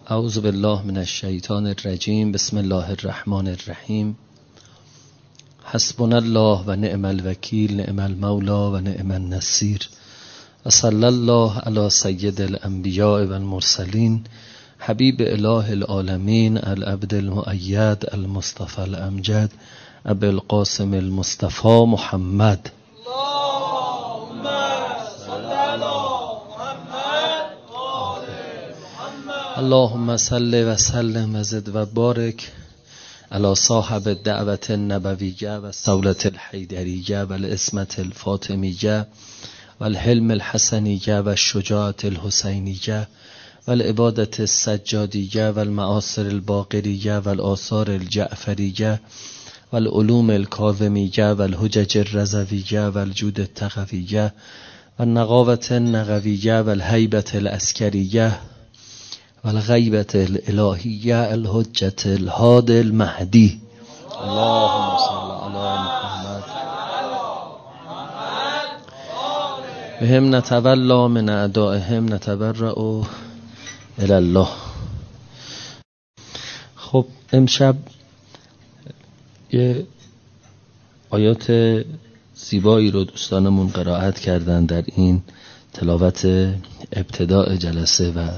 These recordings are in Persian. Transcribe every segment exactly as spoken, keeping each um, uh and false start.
اعوذ بالله من الشیطان الرجیم. بسم الله الرحمن الرحیم. حسبنا الله و نعم الوکیل، نعم المولا و نعم النصیر. و صلی الله علی سید الانبیاء و المرسلین، حبیب اله العالمین، العبد المؤید المصطفى الامجد، ابی القاسم المصطفى محمد. اللهم صل و سلم و زد و بارک علی صاحب الدعوة النبویه و الصولة الحیدریه و العصمة الفاطمیه و الحلم الحسنیه و الشجاعة الحسینیه و العبادة السجادیه و المعاصر الباقریه و الآثار الجعفریه و العلوم الکاظمیه و الحجج الرضویه و الجود التقویه و النقاوة النقویه و الهیبة العسکریه و الغیبة الالهیه الحجة الهادی المهدی. اللهم صل علی محمد. بهم نتولا من اعدائهم نتبرأ الی الله. خب امشب یه آیات زیبایی رو دوستانمون قرائت کردن در این تلاوت ابتداء جلسه و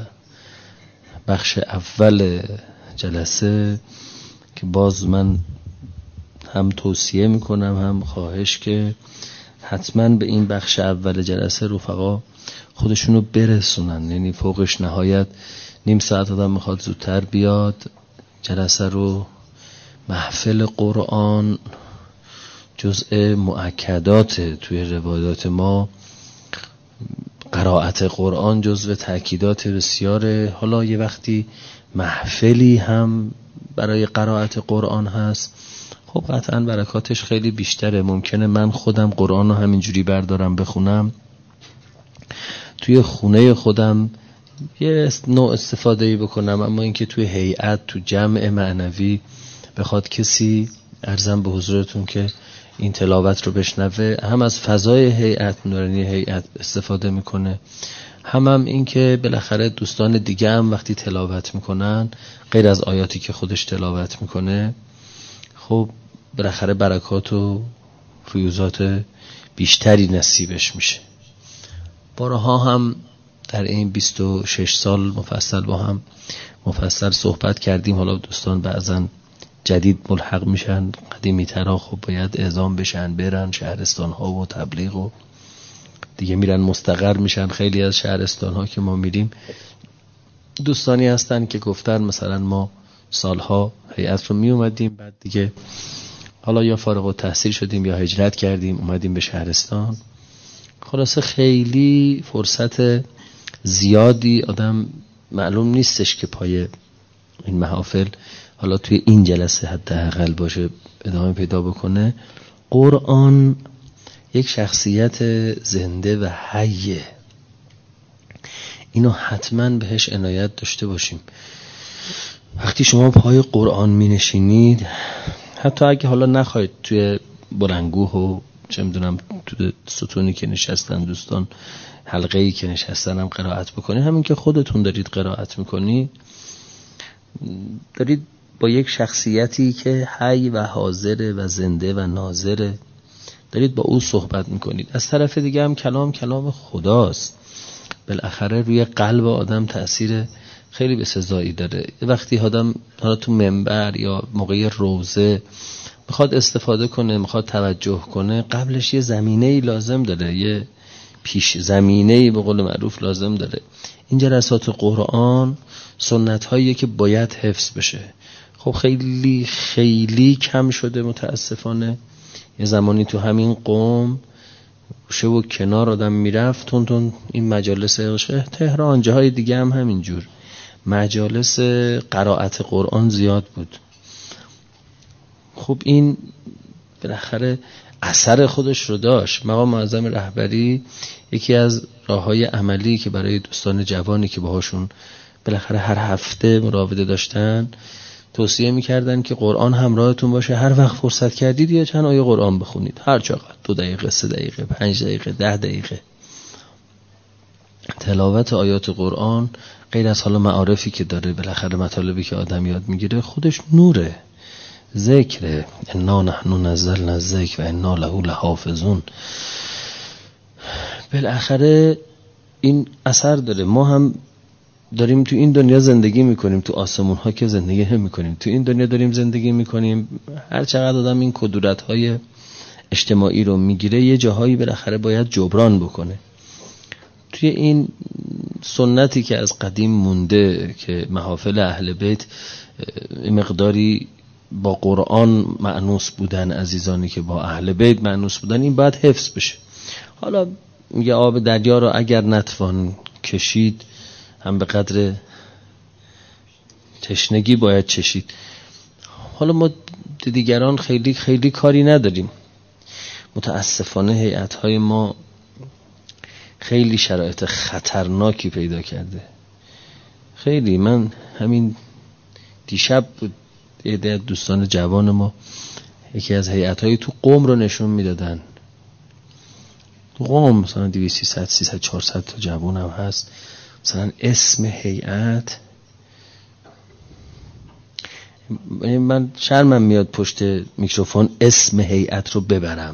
بخش اول جلسه، که باز من هم توصیه میکنم هم خواهش که حتما به این بخش اول جلسه رفقا خودشونو برسونن. یعنی فوقش نهایت نیم ساعت آدم میخواد زودتر بیاد جلسه رو. محفل قرآن جزء مؤکدات توی روایات ما، قرائت قرآن جزء تأکیدات بسیاره. حالا یه وقتی محفلی هم برای قرائت قرآن هست، خب قطعا برکاتش خیلی بیشتره. ممکنه من خودم قرآن رو همینجوری بردارم بخونم، توی خونه خودم یه نوع استفاده‌ای بکنم، اما اینکه توی هیئت، تو جمع معنوی بخواد کسی عرضم به حضورتون که این تلاوت رو بشنوه، هم از فضای هیئت، نورانی هیئت استفاده میکنه، هم هم این که بالاخره دوستان دیگه هم وقتی تلاوت میکنن غیر از آیاتی که خودش تلاوت میکنه، خب بالاخره برکات و فیوزات بیشتری نصیبش میشه. بارها هم در این بیست و شش سال مفصل با هم مفصل صحبت کردیم. حالا دوستان بعضن جدید ملحق میشن، قدیمی ترا خب باید اعزام بشن، برن شهرستان ها و تبلیغ و دیگه میرن مستقر میشن. خیلی از شهرستان ها که ما میریم دوستانی هستن که گفتن مثلا ما سالها هیئت رو میومدیم، بعد دیگه حالا یا فارغ التحصیل شدیم یا هجرت کردیم اومدیم به شهرستان. خلاصه خیلی فرصت زیادی آدم معلوم نیستش که پای این محافل حالا توی این جلسه حداقل باشه ادامه پیدا بکنه. قرآن یک شخصیت زنده و حیه، اینو حتما بهش عنایت داشته باشیم. وقتی شما پای قرآن می نشینید، حتی اگه حالا نخواید توی بلندگوه و چه میدونم توی ستونی که نشستن دوستان، حلقه‌ای که نشستن هم قرائت بکنید، همین که خودتون دارید قرائت میکنید دارید با یک شخصیتی که حی و حاضر و زنده و ناظره دارید با او صحبت میکنید. از طرف دیگه هم کلام کلام خداست، بالاخره روی قلب آدم تأثیر خیلی بسزایی داره. وقتی آدم حالا تو منبر یا موقع روزه میخواد استفاده کنه، میخواد توجه کنه، قبلش یه زمینه‌ای لازم داره، یه پیش زمینه‌ای به قول معروف لازم داره. این جلسات قرآن سنت هایی که باید حفظ بشه. خب خیلی خیلی کم شده متاسفانه. یه زمانی تو همین قوم شه و کنار آدم میرفت تون تون این مجالس تهران، جاهای دیگه هم همینجور مجالس قرائت قرآن زیاد بود. خب این بالاخره اثر خودش رو داشت. مقام معظم رهبری یکی از راههای عملی که برای دوستان جوانی که باهاشون بالاخره هر هفته مراوده داشتن توصیه میکردن که قرآن همراهتون باشه، هر وقت فرصت کردید یه چند آیه قرآن بخونید، هر چقدر، دو دقیقه، سه دقیقه، پنج دقیقه، ده دقیقه. تلاوت آیات قرآن غیر از حالا معارفی که داره، بالاخره مطالبی که آدم یاد میگیره خودش نوره، ذکره. انا نحن نزلنا الذکر و انا له لحافظون. بالاخره این اثر داره. ما هم داریم تو این دنیا زندگی میکنیم، تو آسمون ها که زندگی نمیکنیم، تو این دنیا داریم زندگی میکنیم. هر چقدر آدم این کدورت های اجتماعی رو میگیره یه جاهایی بالاخره باید جبران بکنه. توی این سنتی که از قدیم مونده که محافل اهل بیت مقداری با قرآن مأنوس بودن، عزیزانی که با اهل بیت مأنوس بودن، این باید حفظ بشه. حالا میگه آب دریا رو اگر نتوان کشید هم به قدر تشنگی باید چشید. حالا ما دیگران خیلی خیلی کاری نداریم. متاسفانه هیئت‌های ما خیلی شرایط خطرناکی پیدا کرده. خیلی. من همین دیشب بود یه عده دوستان جوان ما یکی از هیئت‌های تو قم رو نشون میدادن. تو قم مثلا دویست سیصد سیصد چهارصد تا جوان هم هست. مثلا اسم هیئت، من شرمم میاد پشت میکروفون اسم هیئت رو ببرم.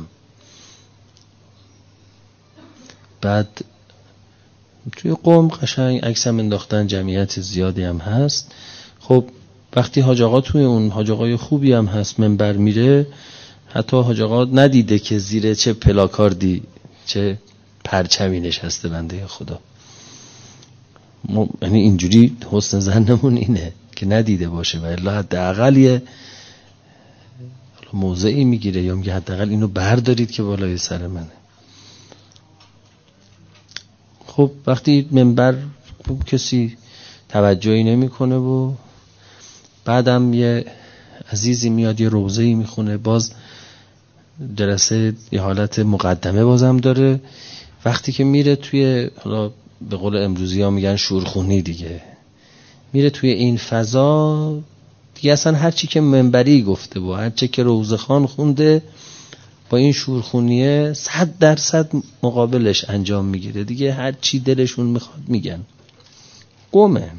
بعد توی قم قشنگ عکسم انداختن، جمعیت زیادی هم هست. خب وقتی حاج آقا توی اون، حاج آقای خوبی هم هست، منبر میره، حتی حاج آقا ندیده که زیر چه پلاکاردی چه پرچمی نشسته بنده خدا. یعنی اینجوری حسن ظنمون اینه که ندیده باشه و الا حداقل یه موضعی میگیره یا میگه حداقل اینو بردارید که بالای سر منه. خب وقتی منبر کسی توجهی نمیکنه و بعدم یه عزیزی میاد یه روضه‌ای میخونه، باز جلسه یه حالت مقدمه بازم داره. وقتی که میره توی، حالا به قول امروزی ها میگن شورخونی دیگه، میره توی این فضا دیگه اصلا هر چی که منبری گفته و هر چی که روضه خان خونده با این شورخونیه صد درصد مقابلش انجام میگیره دیگه. هر چی دلشون میخواد میگن. قومه.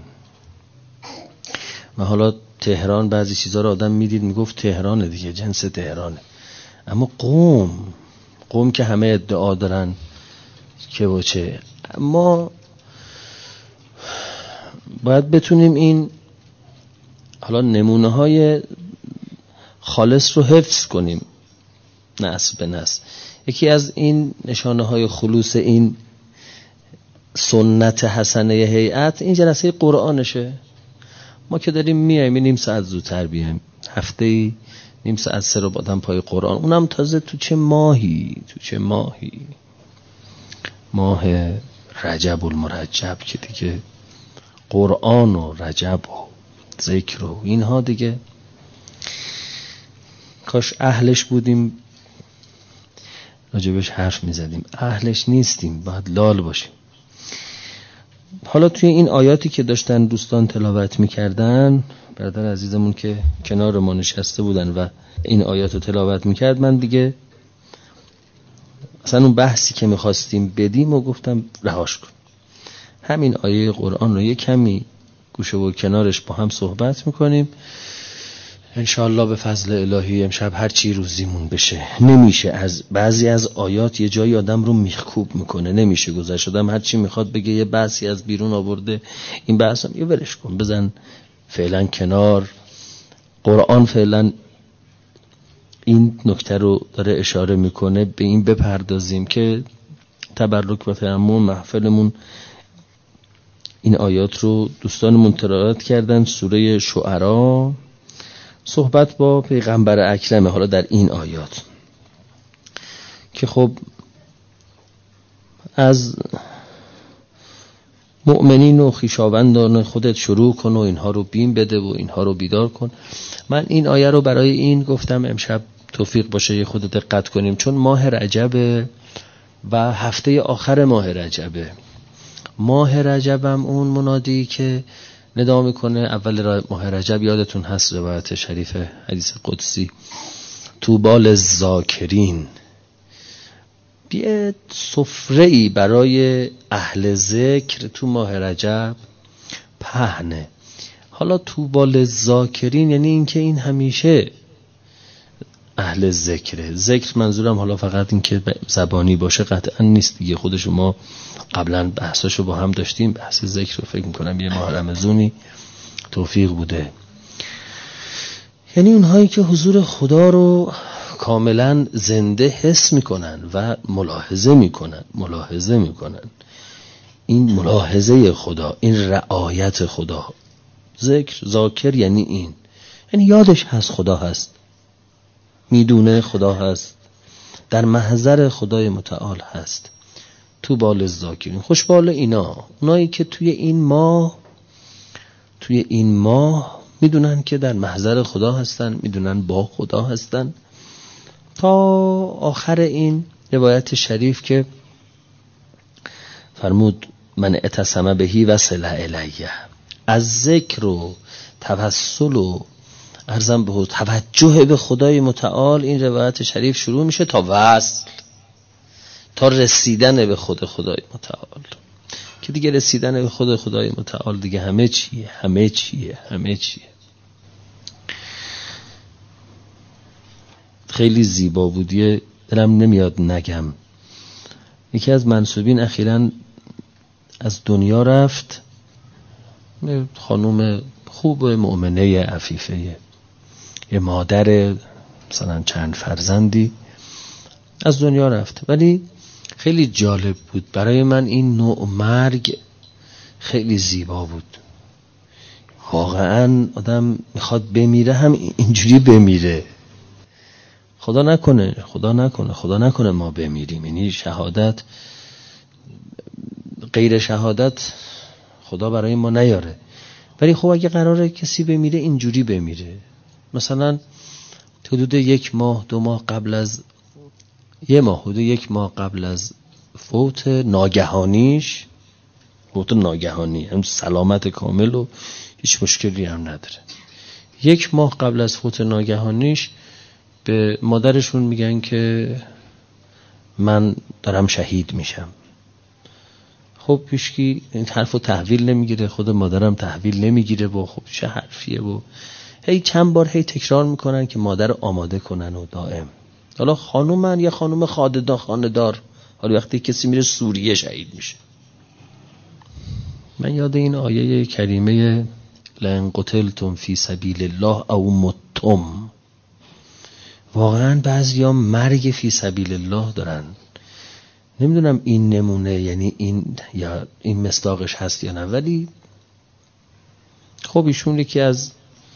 و حالا تهران بعضی چیزا رو آدم میدید میگفت تهرانه دیگه، جنس تهرانه. اما قوم، قوم که همه ادعا دارن که وچه، ما باید بتونیم این حالا نمونه های خالص رو حفظ کنیم نسل به نسل. یکی از این نشانه های خلوص این سنت حسنه هیئت این جلسه قرآنشه. ما که داریم میایم نیم ساعت زودتر بیایم، هفته نیم ساعت سه رو بادم پای قرآن، اونم تازه تو چه ماهی، تو چه ماهی ماه رجب المرجب که دیگه قرآن و رجب و ذکر و اینها دیگه کاش اهلش بودیم راجبش حرف میزدیم. اهلش نیستیم، باید لال باشیم. حالا توی این آیاتی که داشتن دوستان تلاوت میکردن، برادر عزیزمون که کنار ما نشسته بودن و این آیات رو تلاوت میکرد، من دیگه اصلا اون بحثی که میخواستیم بدیم و گفتم رهاش کن. همین آیه قرآن رو یه کمی گوشه و کنارش با هم صحبت میکنیم انشاءالله به فضل الهی. امشب هر چی روزیمون بشه. نمیشه از بعضی از آیات یه جایی آدم رو میخکوب میکنه، نمیشه گذشت. آدم هر چی میخواد بگه یه بحثی از بیرون آورده، این بحث هم یه ولش کن، بزن فعلا کنار. قرآن فعلا این نکته رو داره اشاره میکنه، به این بپردازیم که تبرک و تأمل محفلمون این آیات رو دوستانمون تلاوت کردن. سوره شعرا صحبت با پیغمبر اکرمه حالا در این آیات که خب از مؤمنین و خویشاوندان خودت شروع کن و اینها رو بیم بده و اینها رو بیدار کن. من این آیه رو برای این گفتم امشب توفیق باشه یه خود دقت کنیم، چون ماه رجب و هفته آخر ماه رجبه. ماه رجبم اون منادی که ندا میکنه اول ماه رجب، یادتون هست روایت شریف حدیث قدسی طوبی للذاکرین، بیه سفره‌ای برای اهل ذکر تو ماه رجب پهنه. حالا طوبی للذاکرین یعنی این که این همیشه اهل ذکره. ذکر منظورم حالا فقط این که زبانی باشه قطعا نیست دیگه، خود شما قبلا بحثاشو با هم داشتیم، بحث ذکر رو فکر میکنم یه ماه رمضانی توفیق بوده. یعنی اونهایی که حضور خدا رو کاملا زنده حس میکنن و ملاحظه میکنن ملاحظه میکنن این ملاحظه خدا، این رعایت خدا. ذکر ذاکر یعنی این، یعنی یادش هست خدا هست، میدونه خدا هست، در محضر خدای متعال هست. تو بال الذاکرین، خوشبال اینا، اونایی که توی این ماه توی این ماه میدونن که در محضر خدا هستن، میدونن با خدا هستن. تا آخر این روایت شریف که فرمود من اعتصم بهی وصل الیه، از ذکر و توسل و ارزم به توجه به خدای متعال این روایت شریف شروع میشه تا وصل، تا رسیدن به خود خدای متعال، که دیگه رسیدن به خود خدای متعال دیگه همه چیه همه چیه همه چیه. خیلی زیبا بودیه، دلم نمیاد نگم. یکی از منسوبین اخیراً از دنیا رفت، خانوم خوب مؤمنه عفیفه، یه مادر مثلا چند فرزندی از دنیا رفت. ولی خیلی جالب بود برای من این نوع مرگ، خیلی زیبا بود. واقعا آدم میخواد بمیره هم اینجوری بمیره. خدا نکنه خدا نکنه خدا نکنه ما بمیریم، یعنی شهادت، غیر شهادت خدا برای ما نیاره. ولی خب اگه قراره کسی بمیره اینجوری بمیره، مثلا حدود یک ماه دو ماه قبل از یه ماه حدود یک ماه قبل از فوت ناگهانیش، فوت ناگهانی هم سلامت کامل و هیچ مشکلی هم نداره، یک ماه قبل از فوت ناگهانیش به مادرشون میگن که من دارم شهید میشم. خب پیشکی این حرفو تحویل نمیگیره، خود مادرم تحویل نمیگیره و خب چه حرفیه و هی چند بار هی تکرار میکنن که مادر آماده کنن و دائم. حالا خانومن یا خانوم خاددار خاندار، حالا وقتی کسی میره سوریه شهید میشه. من یاد این آیه کریمه لئن قتلتم فی سبیل الله او متم، واقعا بعضیا مرگ فی سبیل الله دارن. نمیدونم این نمونه یعنی این یا این مصداقش هست یا نه، ولی خب ایشون یکی از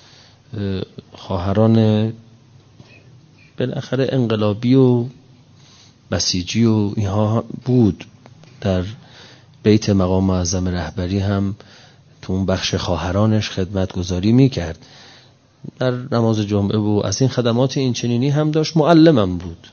خواهران بالاخره انقلابی و بسیجی و اینها بود، در بیت مقام معظم رهبری هم تو اون بخش خواهرانش خدمت گذاری میکرد در نماز جمعه و از این خدمات این چنینی هم داشت، معلمم بود.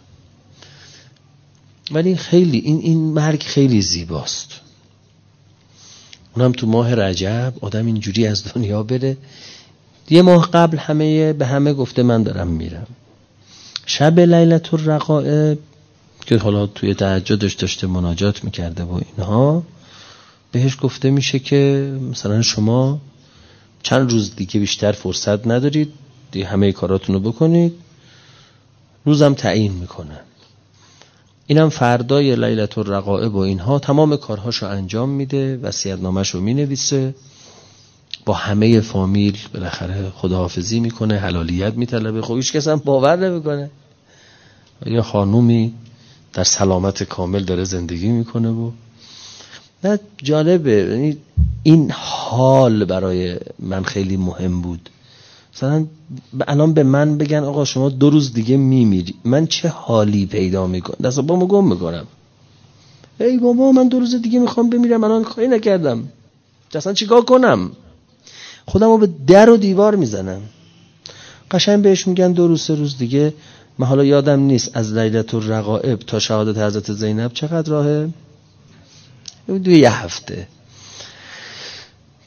ولی خیلی این این مرگ خیلی زیباست، اونم تو ماه رجب آدم اینجوری از دنیا بره. یه ماه قبل همه به همه گفته من دارم میرم. شب لیلة الرقائب که حالا توی تهجدش داشته مناجات میکرده و اینها، بهش گفته میشه که مثلا شما چند روز دیگه بیشتر فرصت ندارید دیگه، همه کاراتونو بکنید، روزم تعیین میکنن. اینم فردای لیلة الرقائب و اینها تمام کارهاشو انجام میده، وصیت‌نامه‌شو مینویسه، با همه فامیل بالاخره خداحافظی میکنه، حلالیت میطلبه. خب هیچ کس هم باور نمیکنه یا خانومی در سلامت کامل داره زندگی میکنه. و نه جالبه، یعنی این حال برای من خیلی مهم بود. مثلا الان به من بگن آقا شما دو روز دیگه میمیری، من چه حالی پیدا میکنم؟ دست بامو گم میکنم، ای بابا من دو روز دیگه میخوام بمیرم، الان کاری نکردم، اصلا چیکار کنم؟ خودمو به در و دیوار میزنم. قشنگ بهش میگن دو روز سه روز دیگه. من حالا یادم نیست از لیلة الرقائب تا شهادت حضرت زینب چقدر راهه، دو یه هفته.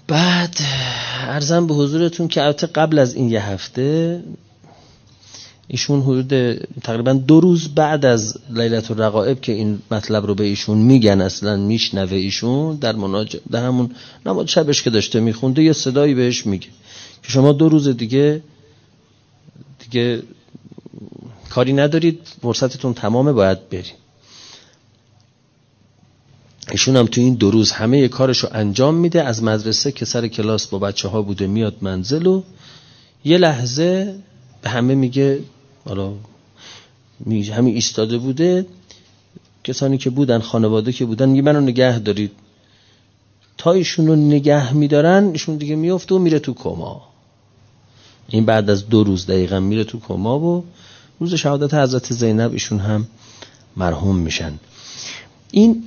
بعد عرضم به حضورتون که البته قبل از این یه هفته ایشون حدود تقریبا دو روز بعد از لیلة الرغائب که این مطلب رو به ایشون میگن، اصلا میشنوه ایشون در مناجات، در همون نماز شبش که داشته میخونده یه صدایی بهش میگه که شما دو روز دیگه دیگه کاری ندارید، فرصتتون تمامه، باید برید. ایشون هم تو این دو روز همه کارشو انجام میده. از مدرسه که سر کلاس با بچه ها بوده میاد منزل و یه لحظه به همه میگه، حالا همین ایستاده بوده، کسانی که بودن، خانواده که بودن، میگه منو نگه دارید. تا ایشون رو نگه میدارن ایشون دیگه میفته و میره تو کما. این بعد از دو روز دقیقا میره تو کما و روز شهادت حضرت زینب ایشون هم مرحوم میشن. این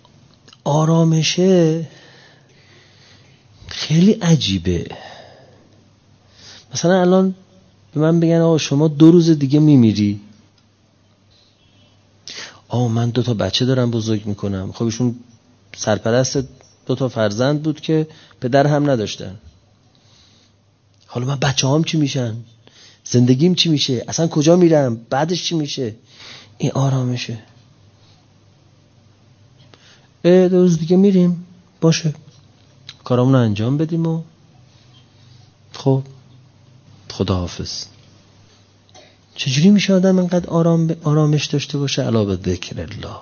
آرامشه خیلی عجیبه. مثلا الان به من بگن آقا شما دو روز دیگه میمیری، آقا من دو تا بچه دارم بزرگ میکنم. خب ایشون سرپرست دو تا فرزند بود که پدر هم نداشتن. حالا من بچه هام چی میشن؟ زندگیم چی میشه؟ اصلا کجا میرم؟ بعدش چی میشه؟ این آرامشه. اه دو روز دیگه میریم، باشه کارامون رو انجام بدیم و خب خداحافظ. چجوری میشه آدم انقدر آرام آرامش داشته باشه؟ علاوه ذکر الله.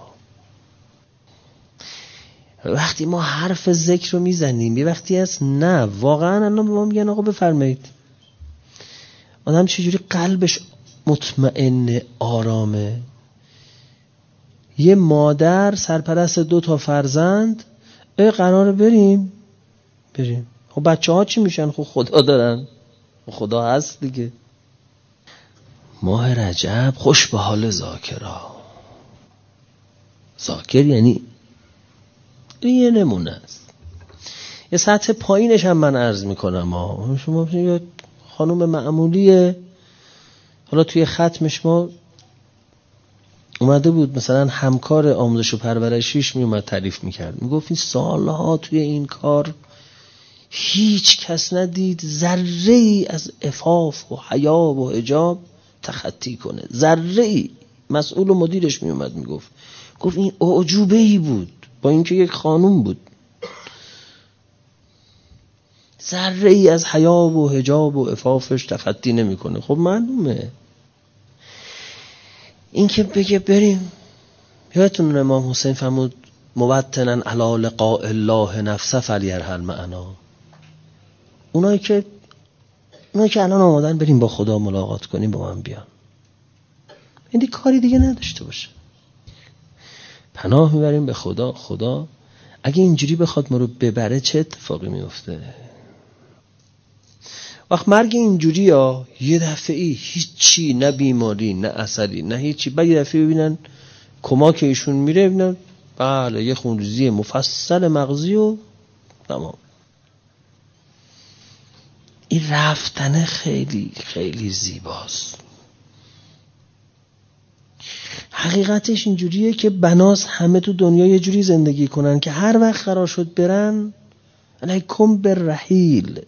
وقتی ما حرف ذکر رو میزنیم یه وقتی هست نه واقعا الان به ما میگن آقا بفرمایید. آدم چجوری قلبش مطمئن آرامه؟ یه مادر سرپرست دو تا فرزند، اه قراره بریم بریم خب بچه ها چی میشن؟ خب خدا دارن، خدا هست دیگه. ماه رجب خوش به حال ذاکرا. ذاکر یعنی این یه نمونه است. یه سطح پایینش هم من عرض میکنم ها. شما یه خانم معمولیه، حالا توی ختمش ما اومده بود مثلا همکار آموزش و پرورشیش میومد تعریف میکرد، میگفت این سالها توی این کار هیچ کس ندید ذره ای از عفاف و حیا و حجاب تخطی کنه، ذره ای. مسئول و مدیرش میومد میگفت، گفت این اعجوبه ای بود با اینکه یک خانوم بود، ذره ای از حیا و حجاب و عفافش تخطی نمیکنه. خب معلومه این که بگه بریم. یادتون امام حسین فرمود موطنا علی لقاء الله نفسه فلیرحل معنا. اونایی که اونایی که الان آمادن بریم با خدا ملاقات کنیم با من بیان. این دیگه کاری دیگه نداشته باشه. پناه میبریم به خدا. خدا اگه اینجوری بخواد ما رو ببره چه اتفاقی میفته؟ وقت مرگ اینجوری ها یه دفعی هیچی، نه بیماری نه اثری نه هیچی، بعد یه دفعه ببینن کما که ایشون میره ببینن بله یه خونریزی مفصل مغزی و تمام. این رفتن خیلی خیلی زیباست. حقیقتش اینجوریه که بناس همه تو دنیا یه جوری زندگی کنن که هر وقت قرار شد برن علیکم بالرحیل،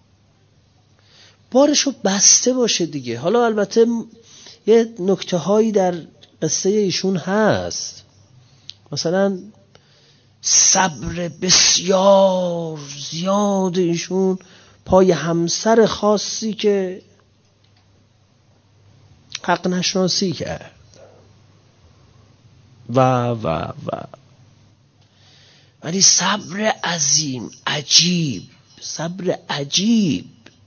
بارشو بسته باشه دیگه. حالا البته یه نکته هایی در قصه ایشون هست، مثلا صبر بسیار زیاد ایشون پای همسر خاصی که حق نشناسی کرد و و و ولی صبر عظیم عجیب، صبر عجیب.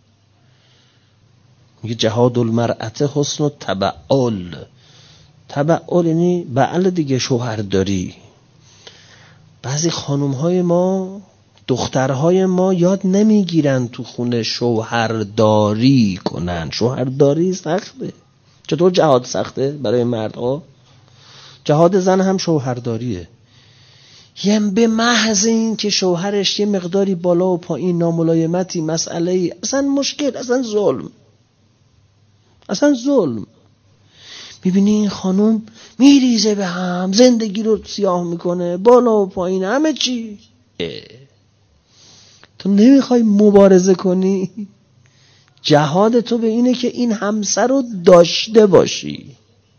میگه جهاد المرأة حسن التبعل. تبعل یعنی بعل دیگه، شوهرداری. بعضی خانم های ما، دخترهای ما یاد نمیگیرن تو خونه شوهرداری کنن. شوهرداری سخته. چطور جهاد سخته برای مردها؟ جهاد زن هم شوهرداریه. یه به محض این که شوهرش یه مقداری بالا و پایین، ناملایمتی، مسئله ای، اصلا مشکل، اصلا ظلم، اصلا ظلم. میبینی این خانم میریزه به هم، زندگی رو سیاه میکنه، بالا و پایین همه چی. اه. تو نمیخوای مبارزه کنی؟ جهاد تو به اینه که این همسر رو داشته باشی،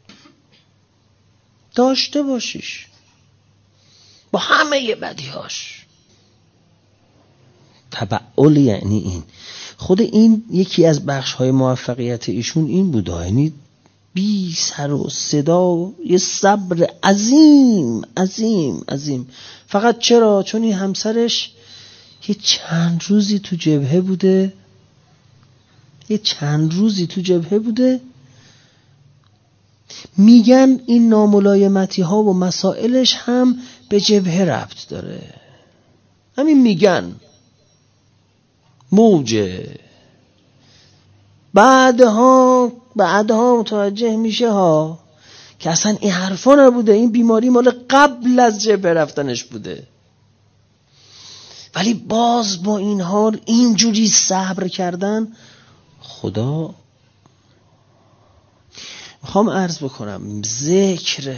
داشته باشیش با همه بدیهاش. تبعل یعنی این. خود این یکی از بخش‌های موفقیت ایشون این بوده، یعنی بی سر و صدا، یه صبر عظیم عظیم عظیم. فقط چرا؟ چون این همسرش یه چند روزی تو جبهه بوده، یه چند روزی تو جبهه بوده. میگن این ناملایمتی ها و مسائلش هم به جبهه ربط داره، همین میگن موجه. بعدها بعدها متوجه میشه ها که اصلا این حرفا نبوده، این بیماری مال قبل از جبهه رفتنش بوده. ولی باز با این حال اینجوری صبر کردن. خدا میخوام عرض بکنم ذکر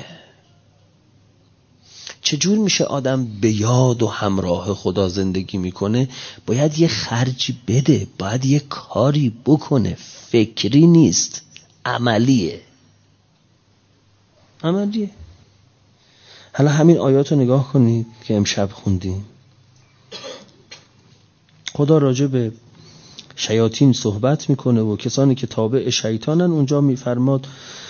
چجور میشه آدم به یاد و همراه خدا زندگی میکنه. باید یه خرجی بده، باید یه کاری بکنه، فکری نیست، عملیه، عملیه. حالا همین آیات رو نگاه کنید که امشب خوندیم. خدا راجع به شیاطین صحبت میکنه و کسانی که تابع شیطانن. اونجا میفرماد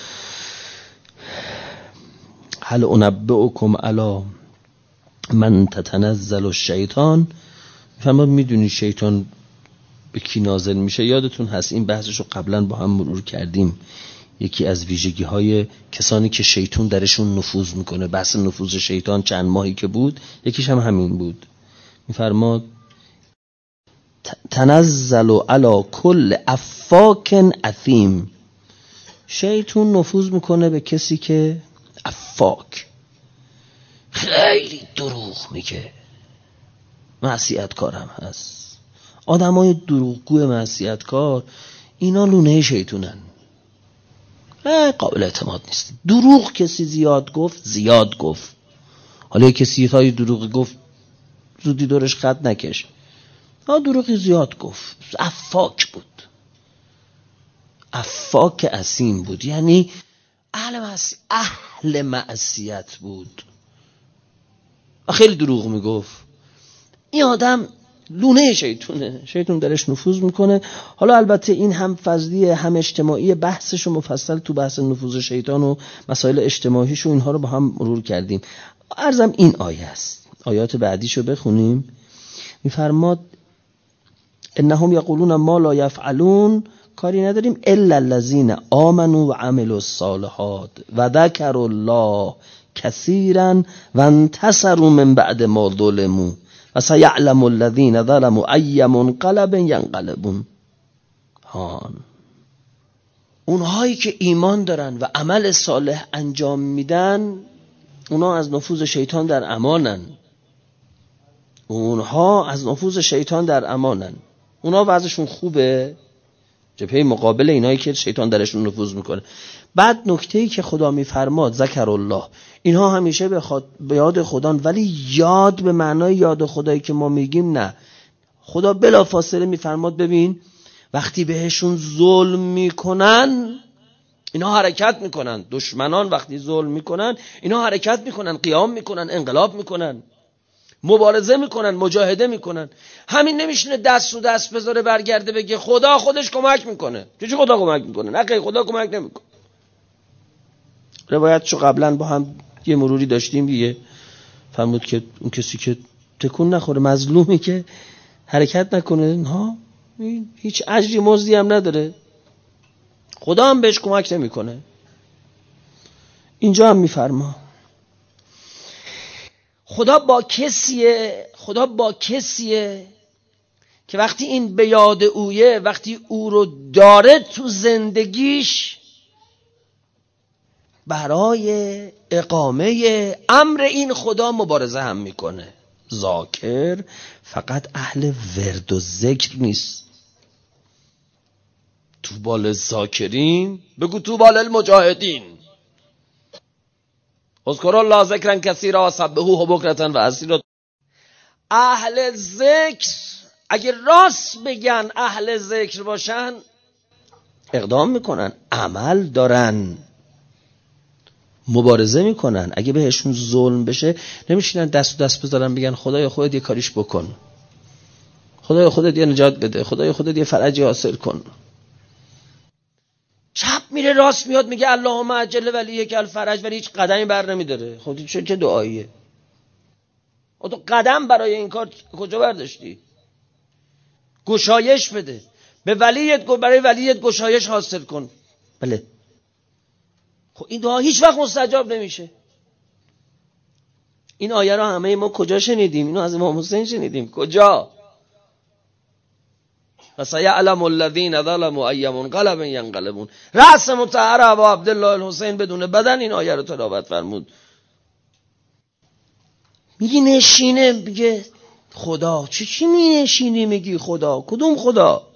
هل انبئکم علی من تتنزل الشیطان. میفرماد میدونی شیطان به کی نازل میشه؟ یادتون هست این بحثش رو قبلا با هم مرور کردیم. یکی از ویژگی های کسانی که شیطان درشون نفوذ میکنه، بحث نفوذ شیطان چند ماهی که بود یکیش هم همین بود. میفرماد تنزل علی کل افاک اثیم. شیطان نفوذ میکنه به کسی که افاک، خیلی دروغ میگه، معصیتکار هم هست. آدمای دروغگو معصیتکار اینا لونه شیطونن، قابل اعتماد نیست. دروغ کسی زیاد گفت زیاد گفت. حالا کسی های دروغ گفت زودی دورش خط نکش، ها دروغی زیاد گفت. افاک بود، افاک اسیم بود، یعنی اهل معصیت، اهل معصیت بود، خیلی دروغ میگفت. این آدم لونه شیطونه، شیطون درش نفوذ میکنه. حالا البته این هم فضلی هم اجتماعی، بحثش و مفصل تو بحث نفوذ شیطان و مسائل اجتماعیش و اینها رو با هم مرور کردیم. عرضم این آیه است. آیات بعدیشو بخونیم. میفرماد انهم یقولون ما لا یفعلون، کاری نداریم الا الذین آمنوا و عملوا الصالحات و ذکروا الله کثیرا و انتصروا من بعد ما ظلموا و سیعلم الذین ظلموا ای منقلب ینقلبون. هان اونهایی که ایمان دارن و عمل صالح انجام میدن، اونها از نفوذ شیطان در امانن. اونها از نفوذ شیطان در امانن. اونها وضعشون خوبه جبهه مقابل اینایی که شیطان درشون نفوذ میکنه. بعد نکته‌ای که خدا میفرماد ذکر الله، اینها همیشه به, خود... به یاد خدان، ولی یاد به معنای یاد خدایی که ما میگیم نه. خدا بلا فاصله میفرماد ببین وقتی بهشون ظلم میکنن اینا حرکت میکنن. دشمنان وقتی ظلم میکنن اینا حرکت میکنن، قیام میکنن، انقلاب میکنن، مبارزه میکنن، مجاهده میکنن. همین نمیشونه دست رو دست بذاره برگرده بگه خدا خودش کمک میکنه. چه خدا کمک میکنه؟ نه خیلی خدا کمک نمیکنه. روایتشو قبلا با هم یه مروری داشتیم دیگه. فرمود که اون کسی که تکون نخوره، مظلومی که حرکت نکنه، ها هیچ اجری مزدی هم نداره، خدا هم بهش کمک نمیکنه. اینجا هم میفرما خدا با کسیه، خدا با کسیه که وقتی این به یاد اویه، وقتی او رو داره تو زندگیش، برای اقامه امر این خدا مبارزه هم میکنه. ذاکر فقط اهل ورد و ذکر نیست. طوبی للذاکرین، بگو طوبی للمجاهدین. اذکروا الله ذکرا کثیرا و سبحوه بکرة و اصیلا. اهل ذکر اگه راست بگن اهل ذکر باشن اقدام میکنن، عمل دارن، مبارزه میکنن. اگه بهشون ظلم بشه نمیشینن دست و دست بذارن بگن خدایا خودت یه کاریش بکن، خدایا خودت یه نجات بده، خدایا خودت یه فرجی حاصل کن. چپ میره راست میاد میگه اللهم عجل ولیک الفرج، ولی هیچ قدمی بر نمیداره. خودت چه چه دعاییه؟ تو قدم برای این کار کجا برداشتی؟ گشایش بده به ولیت، برای ولیت گشایش حاصل کن. بله، خب این دعا هیچ وقت مستجاب نمیشه. این آیه رو همه ما کجا شنیدیم؟ اینو از امام حسین شنیدیم. کجا؟ فسیعلم الذین ظلموا ای منقلب ینقلبون. رأس مطهر ابا عبدالله الحسین بدون بدن این آیه رو تلاوت فرمود. میگی نشینه، میگه خدا. چی چی می نشینی میگی خدا؟ کدوم خدا؟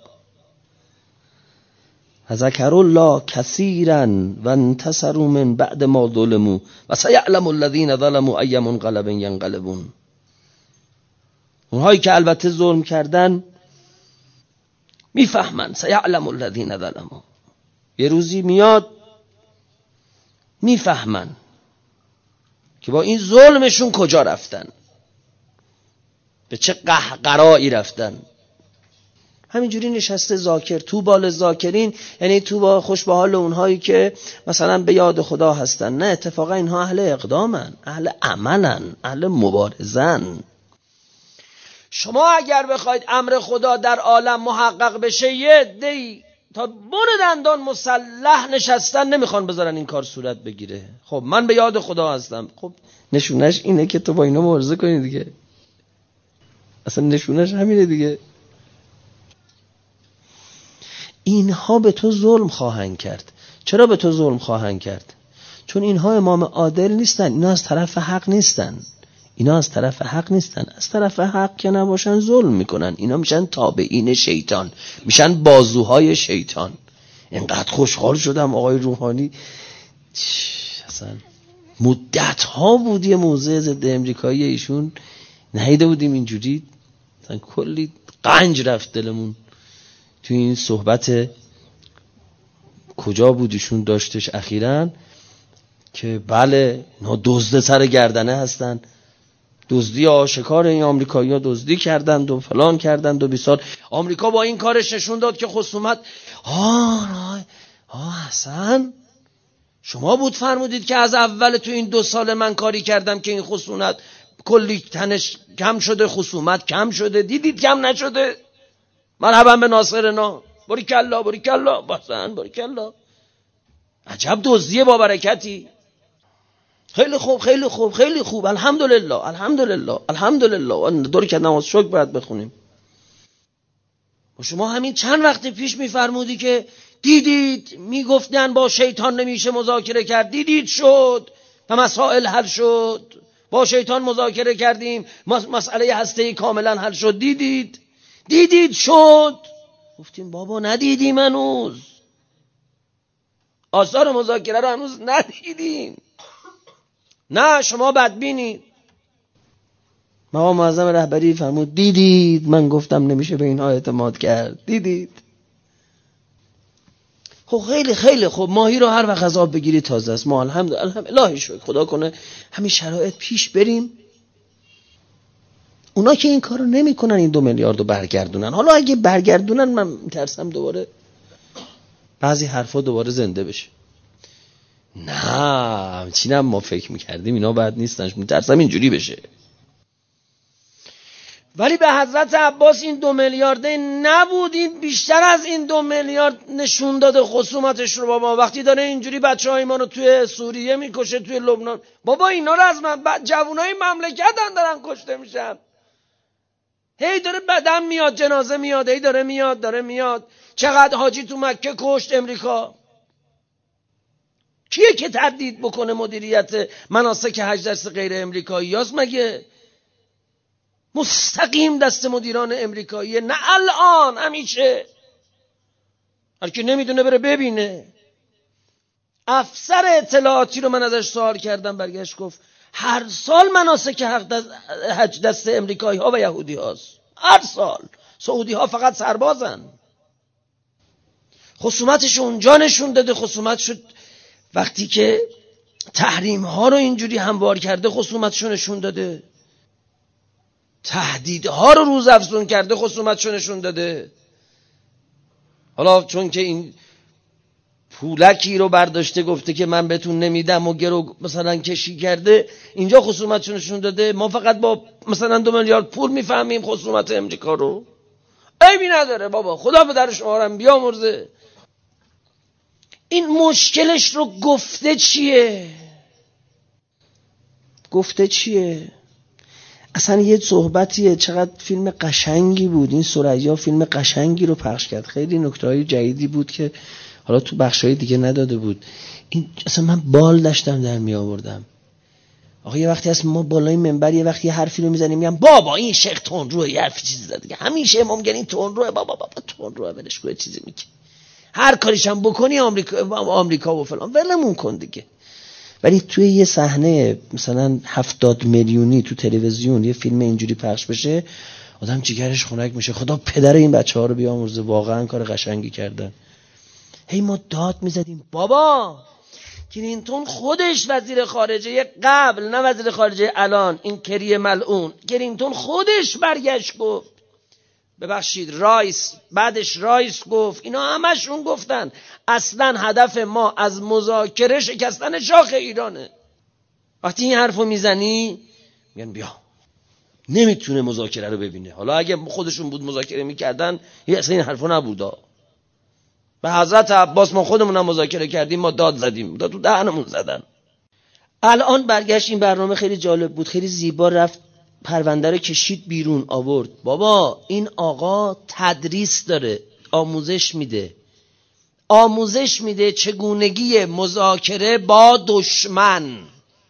ذکر الله کثیرا و انتصروا من بعد ما ظلموا و سیعلم الذین ظلموا ای منقلب ینقلبون. اونهایی که البته ظلم کردن میفهمن. سیعلم الذین ظلموا، یه روزی میاد میفهمن که با این ظلمشون کجا رفتن، به چه قهقرایی رفتن. همینجوری نشسته ذاکر. تو بال ذاکرین یعنی تو با خوش به حال اونهایی که مثلا به یاد خدا هستن. نه، اتفاقا اینها اهل اقدامن، اهل عملن، اهل مبارزن. شما اگر بخواید امر خدا در عالم محقق بشه، یه عده‌ای تا بن دندان مسلح نشستن نمیخوان بذارن این کار صورت بگیره. خب من به یاد خدا هستم. خب نشونش اینه که تو با اینا مبارزه کنی دیگه. اصلا نشونش همینه دیگه. اینها به تو ظلم خواهند کرد. چرا به تو ظلم خواهند کرد؟ چون اینها امام عادل نیستن، اینا از طرف حق نیستن. اینا از طرف حق نیستن. از طرف حق که نباشن ظلم میکنن. اینا میشن تابعین شیطان، میشن بازوهای شیطان. اینقدر خوشحال شدم آقای روحانی اصلا مدت ها بود یه موضع ضد امریکایی ایشون نهیده بودیم اینجوری. اصلا کلی قنج رفت دلمون تو این صحبت. کجا بود ایشون داشتش اخیراً که بله اینا دزد سر گردنه هستن، دزدی آشکار، این آمریکایی‌ها دزدی کردند و فلان کردند و بیسار. آمریکا با این کارش نشون داد که خصومت آه آه حسن شما بود فرمودید که از اول تو این دو سال من کاری کردم که این خصومت کلی تنش کم شده، خصومت کم شده، دیدید کم نشده. مرحبا به ناصرنا، باریکالله باریکالله بحثن باریکالله. عجب دزدی با برکتی. خیلی خوب خیلی خوب خیلی خوب الحمدلله الحمدلله الحمدلله. دور که نماز شکر باید بخونیم. و شما همین چند وقت پیش میفرمودی که دیدید میگفتن با شیطان نمیشه مذاکره کرد، دیدید شد و مسائل حل شد. با شیطان مذاکره کردیم مسئله هسته‌ای کاملا حل شد. دیدید دیدید شد. گفتیم بابا ندیدیم، هنوز آثار مذاکره رو هنوز ندیدیم. نه شما بدبینید. مقام معظم رهبری فرمود دیدید من گفتم نمیشه به اینها اعتماد کرد، دیدید. خب خیلی خیلی خب ماهی رو هر وقت از آب بگیری تازه است. ما الحمدلله الهی شکر خدا کنه همین شرایط پیش بریم. اونا که این کارو نمیکنن این دو میلیارد رو برگردونن. حالا اگه برگردونن من میترسم دوباره بعضی حرفا دوباره زنده بشه. نه همچینم ما فکر میکردیم اینا بد نیستن، میترسم اینجوری بشه. ولی به حضرت عباس این دو میلیارده نبود، این بیشتر از این دو میلیارد نشون داده خصومتش رو. بابا وقتی داره اینجوری بچه های ما رو توی سوریه میکشه، توی لبنان، بابا اینا رو از من جوانای مملکت هم دارن کشته میشن. هی داره بدن میاد، جنازه میاد، هی داره میاد داره میاد. چقدر حاجی تو مکه کشت امریکا. کیه که تردید بکنه مدیریت مناسک حج دست غیر امریکایی هست مگه؟ مستقیم دست مدیران امریکاییه. نه الان، همیشه. هر کی نمیدونه بره ببینه. افسر اطلاعاتی رو من ازش سوال کردم، برگشت گفت هر سال مناسک حج دست امریکایی ها و یهودی هاست. هر سال سعودی ها فقط سربازن. خصومتش اونجا نشون داده، خصومت شد وقتی که تحریم ها رو اینجوری هموار کرده، خصومتش رو نشون داده. تهدیدها رو روز افزون کرده، خصومتش رو نشون داده. حالا چون که این پولکی رو برداشته گفته که من بهتون نمیدم و گرو مثلا کشی کرده، اینجا خصومتش رو نشون داده. ما فقط با مثلا دو میلیارد پول میفهمیم خصومت امریکا رو. عیبی نداره بابا، خدا پدر شما رو بیامرزه. این مشکلش رو گفته چیه؟ گفته چیه؟ اصلا یه صحبتیه. چقدر فیلم قشنگی بود این. ثریا فیلم قشنگی رو پخش کرد، خیلی نکته‌های جدیدی بود که حالا تو بخشای دیگه نداده بود. این اصلا من بال داشتم در می آوردم. آقا یه وقتی هست ما بالای منبر یه وقتی یه حرفی رو میزنیم میگم بابا این شیخ تندروه، یه حرف چیزی زده دیگه. همیشه امام میگن این تندروه، بابا بابا تندروه، ولش کن چیزی میگه. هر کاریش هم بکنی آمریکا آمریکا و فلان، ولمون کن دیگه. ولی توی یه صحنه مثلا هفتاد میلیونی تو تلویزیون یه فیلم اینجوری پخش بشه، آدم جیگرش خنک میشه. خدا پدر این بچه‌ها رو بیامرزه، واقعا کار قشنگی کردن. هی ما داد میزدیم بابا کلینتون خودش وزیر خارجه قبل، نه وزیر خارجه الان، این کری ملعون، کلینتون خودش برگشت گفت، ببخشید رایس، بعدش رایس گفت، اینا همشون گفتن اصلا هدف ما از مذاکره شکستن شاخ ایرانه. وقتی این حرفو میزنی میگن بیا نمیتونه مذاکره رو ببینه. حالا اگه خودشون بود مذاکره میکردن یه اصلا این حرفو نبودا. به حضرت عباس ما خودمونم مذاکره کردیم، ما داد زدیم، داد تو دهنمون زدن. الان برگشت این برنامه خیلی جالب بود، خیلی زیبا رفت پرونده رو کشید بیرون آورد. بابا این آقا تدریس داره، آموزش میده، آموزش میده چگونگی مذاکره با دشمن.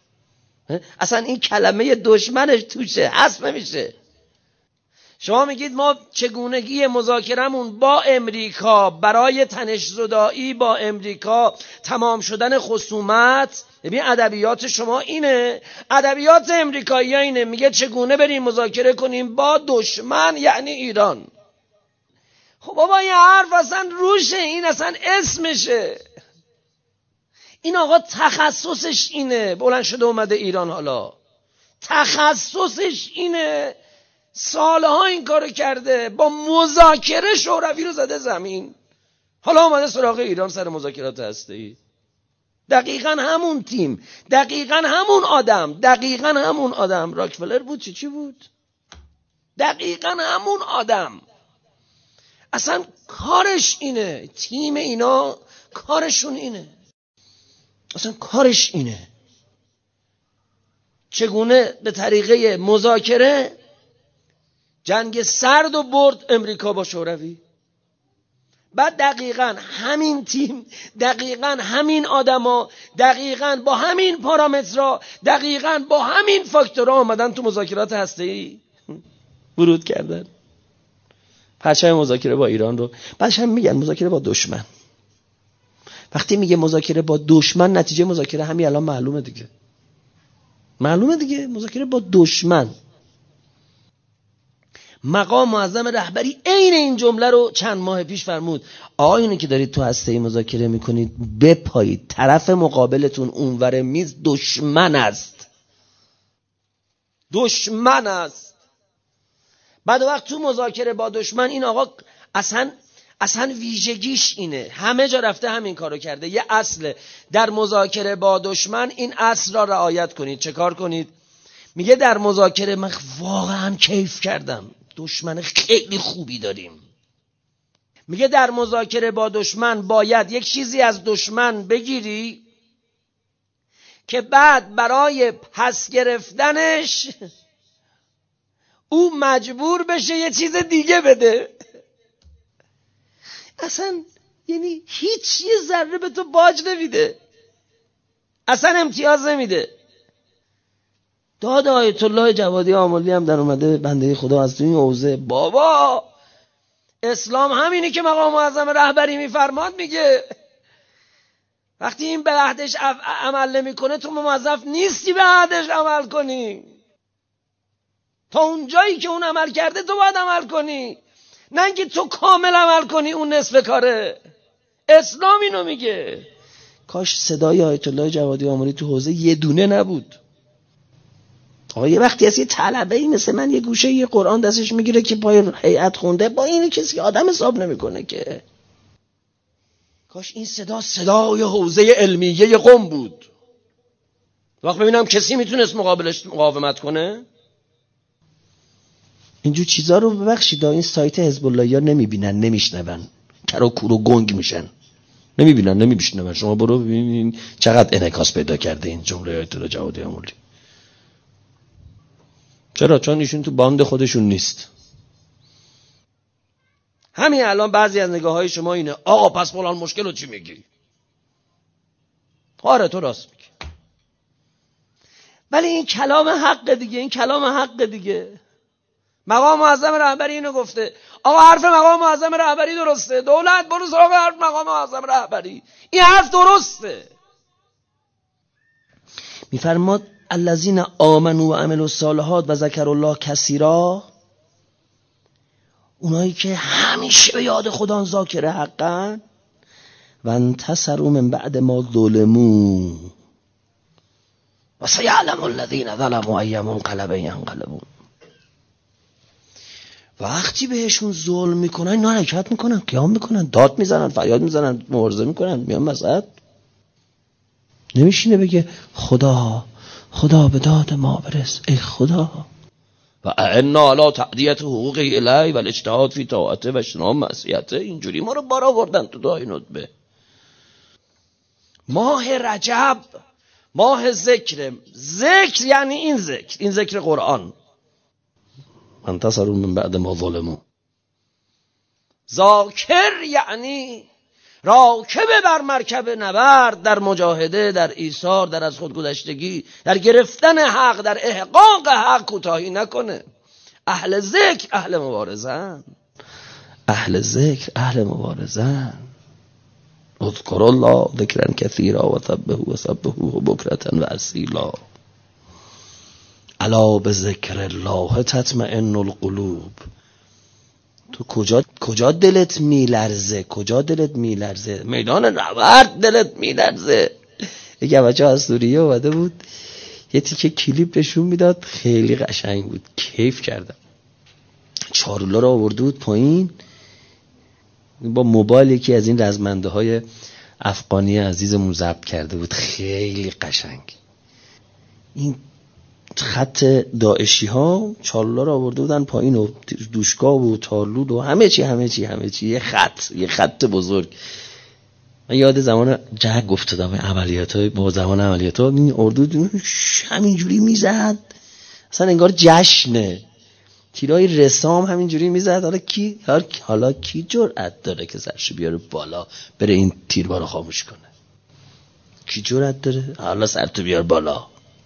اصلا این کلمه دشمنش توشه، حذف نمیشه. شما میگید ما چگونگی مذاکرمون با امریکا برای تنش‌زدایی با امریکا، تمام شدن خصومت. ببین ادبیات شما اینه، ادبیات امریکایی اینه، میگه چگونه بریم مذاکره کنیم با دشمن یعنی ایران. خب بابا این حرف اصلا روشه، این اصلا اسمشه. این آقا تخصصش اینه، بلند شده اومده ایران، حالا تخصصش اینه، سالها این کارو کرده، با مذاکره شوروی رو زده زمین، حالا اومده سراغ ایران سر مذاکرات هسته‌ای. دقیقاً همون تیم، دقیقاً همون آدم، دقیقاً همون آدم. راکفلر بود چی چی بود؟ دقیقاً همون آدم. اصلا کارش اینه، تیم اینا کارشون اینه، اصلا کارش اینه چگونه به طریقه مذاکره جنگ سرد و برد امریکا با شوروی. بعد دقیقاً همین تیم، دقیقاً همین آدما، دقیقاً با همین پارامترها، دقیقاً با همین فاکتورها آمدن تو مذاکرات هسته‌ای ورود کردن. پرچم مذاکره با ایران رو بعدش هم میگن مذاکره با دشمن. وقتی میگه مذاکره با دشمن، نتیجه مذاکره همین الان معلومه دیگه. معلومه دیگه، مذاکره با دشمن. مقام معظم رهبری عین این جمله رو چند ماه پیش فرمود. آقایونی که دارید تو هسته‌ای مذاکره میکنید بپایید، طرف مقابلتون اونور میز دشمن است، دشمن است. بعد وقت تو مذاکره با دشمن این آقا اصلا اصلا ویژگیش اینه، همه جا رفته همین کارو کرده. یه اصله در مذاکره با دشمن، این اصل را رعایت کنید. چه کار کنید؟ میگه در مذاکره من واقعا کیف کردم، دشمن خیلی خوبی داریم. میگه در مذاکره با دشمن باید یک چیزی از دشمن بگیری که بعد برای پس گرفتنش او مجبور بشه یه چیز دیگه بده. اصلا یعنی هیچ یه ذره به تو باج نمیده، اصلا امتیاز نمیده. داد آیت الله جوادی آملی هم در اومده بنده خدا از این حوزه. بابا اسلام همینی که مقام معظم رهبری میفرماد میگه. وقتی این به عهدش عمل نمی کنه تو موظف نیستی به عهدش عمل کنی. تا اون جایی که اون عمل کرده تو باید عمل کنی. نه اینکه تو کامل عمل کنی اون نصف کاره. اسلام اینو میگه. کاش صدای آیت الله جوادی آملی تو حوزه یه دونه نبود. آقا یه وقتی از یه طلبه‌ای مثل من یه گوشه یه قرآن دستش میگیره که پای هیئت خونده، با اینو کسی آدم حساب نمیکنه که. کاش این صدا صدای حوزه علمیه قم بود. وقت ببینم کسی میتونست مقابلش مقاومت کنه. اینجور چیزا رو ببخشید این سایت حزب الله ها نمیبینن، نمیشنون، کرو کورو گنگ میشن، نمیبینن نمیشنون. شما برو ببینین چقدر انعکاس پیدا کرده این جمله آیت الله جوادی آملی. چرا؟ چون ایشون تو باند خودشون نیست. همین الان بعضی از نگاه های شما اینه آقا پس فلان مشکل رو چی میگی؟ آره تو راست میگی، ولی این کلام حق دیگه، این کلام حق دیگه. مقام معظم رهبری اینو گفته. آقا حرف مقام معظم رهبری درسته، دولت برو سراغ حرف مقام معظم رهبری، این حرف درسته. میفرماد الذین آمنوا و عملوا الصالحات و ذکروا الله کثیرا، اونایی که همیشه به یاد خدا ذاکر حقن، و انتصروا من بعد ما ظلموا و سیعلم الذین ظلموا ای منقلب ینقلبون. وقتی بهشون ظلم میکنن اینا حرکت میکنن، قیام میکنن، داد میزنن، فریاد میزنن، مبارزه میکنن، میان وسط. نمیشینه بگه خدا خدا به داد ما برس، ای خدا و اعنا علی تعدیت حقوق الی و الاجتهاد فی طاعته و اجتناب معصیته. اینجوری ما رو بار آوردن تو دعای ندبه. ماه رجب ماه ذکر. ذکر یعنی این ذکر، این ذکر قرآن. انتصروا من بعد ما ظلموا. ذاکر یعنی راکب بر مرکب نبرد، در مجاهده، در ایثار، در از خودگذشتگی، در گرفتن حق، در احقاق حق کوتاهی نکنه. اهل ذکر اهل مبارزن، اهل ذکر اهل مبارزن. اذکر الله ذکرا کثیرا و سبحوه و سبحوه بکرة و اصیلا. الا بذکر الله تطمئن القلوب. تو کجا کجا دلت میلرزه؟ کجا دلت میلرزه؟ میدان نبرد دلت میلرزه. یک بچه از سوریه اومده بود یه تیکه کلیپ نشون میداد، خیلی قشنگ بود، کیف کردم. چارولا رو آورده بود پایین با موبایل، یکی از این رزمنده های افغانی عزیزمون ضبط کرده بود، خیلی قشنگ. این خط داعشی ها چارولا رو آورده بودن پایین و دوشگاه و تارلود و همه چی همه چی همه چی یه خط، یه خط بزرگ. من یاد زمان جنگ افتادم، عملیات های با زمان عملیات ها این اردو همینجوری میزد، اصلا انگار جشنه. تیرای رسام همینجوری میزد. حالا کی حالا کی جرأت داره که سرش بیاره بالا بره این تیربارو خاموش کنه؟ کی جرأت داره؟ حالا سرتو بیار بالا.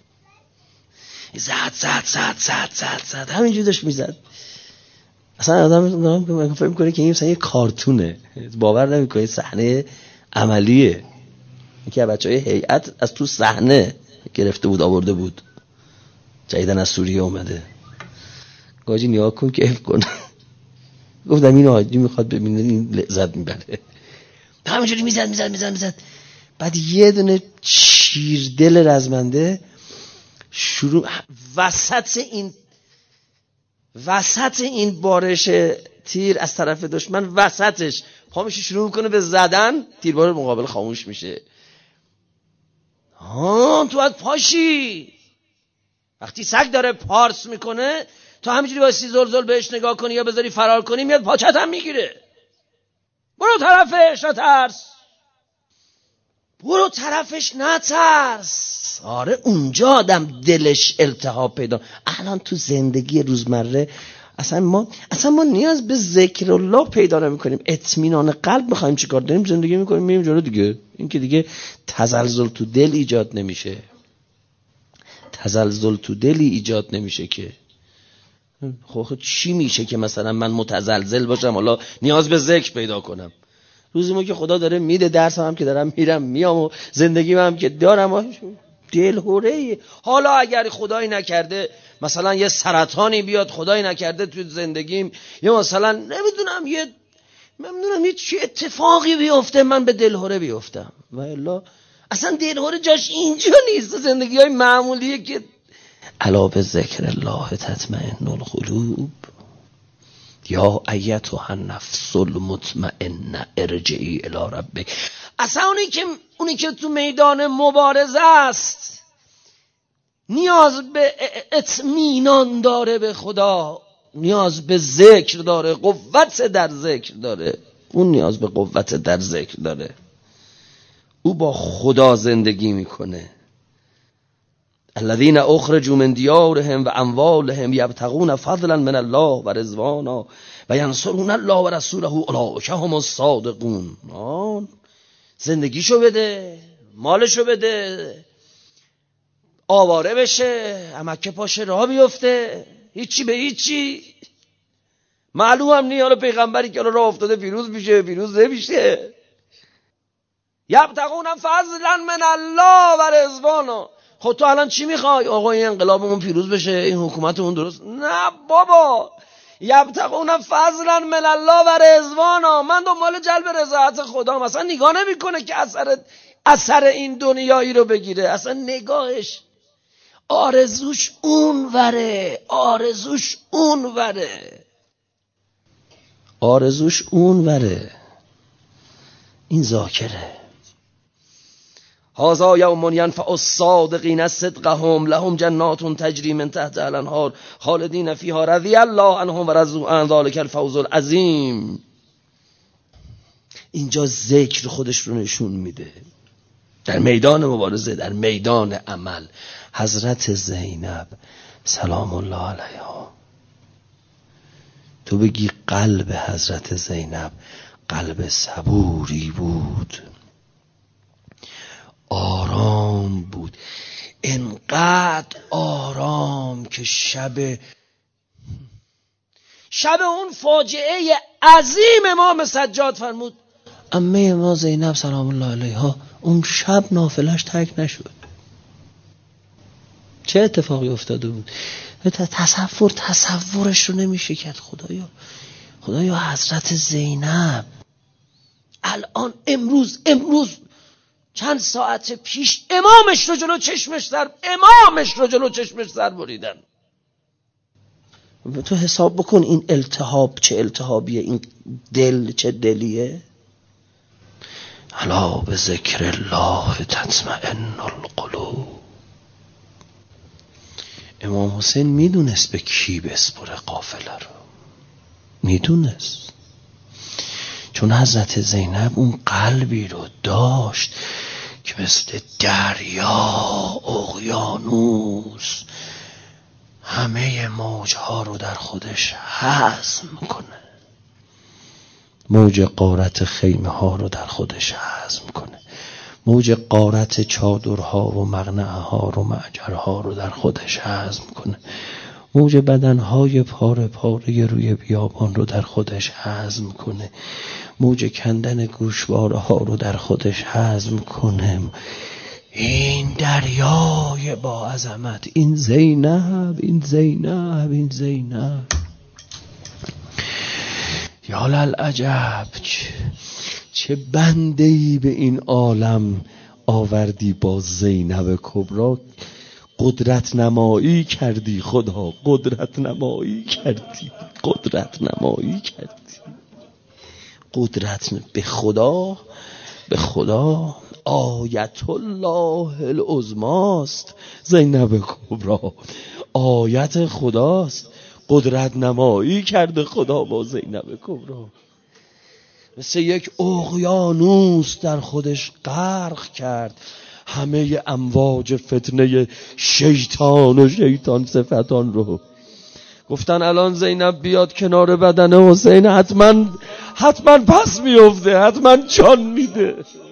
زد زد زد زد زد زد همینجوری داشت میزد. اصلا آدم فکر میکنه که این مثلا یه کارتونه، باور نمیکنه صحنه عملیه. یکی از بچهای هیئت از تو صحنه گرفته بود آورده بود، جدیدن از سوریه اومده. گاجی نیا کن کیف کن. گفتم این حاجی میخواد ببینه این لذت میبره. همینجوری میزد میزد میزد میزد. بعد یه دونه چیردل رزمنده شروع وسط این وسط این بارش تیر از طرف دشمن، وسطش پا میشه شروع میکنه به زدن، تیربار مقابل خاموش میشه. ها تو باید پاشی. وقتی سگ داره پارس میکنه تو همینجوری واسه زل زل بهش نگاه کنی یا بذاری فرار کنی، میاد پاچت هم میگیره. برو طرفش نترس، برو طرفش نترس. آره اونجا آدم دلش التهاب پیدا. الان تو زندگی روزمره اصلا ما اصلا ما نیاز به ذکر الله پیدا نمی‌کنیم، اطمینان قلب می‌خوایم چیکار داریم زندگی می‌کنیم میریم جلو دیگه. این که دیگه تزلزل تو دل ایجاد نمیشه، تزلزل تو دلی ایجاد نمیشه که. خب چی میشه که مثلا من متزلزل باشم حالا نیاز به ذکر پیدا کنم؟ روزی ما که خدا داره میده، درس هم که دارم میرم میام و زندگی هم که دارم، دلهوره. حالا اگر خدایی نکرده مثلا یه سرطانی بیاد، خدایی نکرده تو زندگیم یا مثلا نمیدونم یه نمیدونم یه چی اتفاقی بیفته من به دلهوره بیفتم، و الا اصلا دلهوره جاش اینجا نیست. زندگی های معمولیه که الا به ذکر الله تطمئن القلوب یا ایتها النفس المطمئنه ارجعی الی ربک. اصلا اونی که اونی که تو میدان مبارزه است نیاز به اطمینان داره به خدا، نیاز به ذکر داره، قوت در ذکر داره. اون نیاز به قوت در ذکر داره، او با خدا زندگی میکنه. الذين اخرجوا من ديارهم و اموالهم یبتغون فضلا من الله و رضوانا و ینصرون الله و رسوله اولئک هم الصادقون. زندگیشو بده، مالشو بده، آواره بشه، امکه پاشه راه بیفته، هیچی به هیچی. معلوم هم نی حالا پیغمبری که راه افتاده پیروز میشه پیروز نمیشه. یبتغون فضلا من الله و رضوانا. خب تو الان چی میخوای؟ آقا این انقلابمون پیروز بشه، این حکومتمون درست. نه بابا، یبتغون فضلا من الله و رضوانا. من دنبال جلب رضایت خدا. مثلا نگاه نمیکنه که اثر اثر این دنیایی رو بگیره، اصلا نگاهش آرزوش اون وره، آرزوش اون وره، آرزوش اون وره. این ذاکره. هذا یوم ینفع الصادقین صدقهم لهم جنات تجری من تحتها الانهار خالدین فیها رضی الله عنهم و رضوا عنه ذلک الفوز العظیم. اینجا ذکر خودش رو نشون میده. در میدان مبارزه، در میدان عمل، حضرت زینب سلام الله علیها، تو بگی قلب حضرت زینب قلب صبوری بود، آرام بود، انقدر آرام که شب شب اون فاجعه عظیم امام سجاد فرمود عمه ما زینب سلام الله علیها اون شب نافلش ترک نشد. چه اتفاقی افتاده بود؟ تصور تصورش رو نمیشه کرد. خدایا خدایا حضرت زینب الان امروز امروز چند ساعت پیش امامش رو جلو چشمش سر امامش رو جلو چشمش سر بریدن. تو حساب بکن این التهاب چه التهابیه، این دل چه دلیه. الا به ذکر الله تطمئن القلوب. امام حسین میدونست به کی بسپره قافله رو، میدونست، چون حضرت زینب اون قلبی رو داشت که مثل دریا اقیانوس همه موجها رو در خودش هضم کنه، موج غارت خیمه ها رو در خودش هضم کنه، موج غارت چادرها و مقنعه ها و معجرها رو در خودش هضم کنه، موج بدنهای پاره پاره روی بیابان رو در خودش هضم کنه، موج کندن گوشواره ها رو در خودش هضم کنه. این دریای با عظمت، این زینب این زینب این زینب یا للعجب، چه, چه بنده‌ای به این عالم آوردی با زینب کبرا. قدرت نمایی کردی خدا، قدرت نمایی کردی، قدرت نمایی کردی، قدرت به خدا، به خدا آیت الله العظماست زینب کبرا، آیت خداست. قدرت نمایی کرده خدا با زینب کبرا، مثل یک اقیانوس در خودش غرق کرد همه امواج فتنه شیطان و شیطان صفتان رو. گفتن الان زینب بیاد کنار بدن حسین حتما حتما پس میفته، حتما جان میده.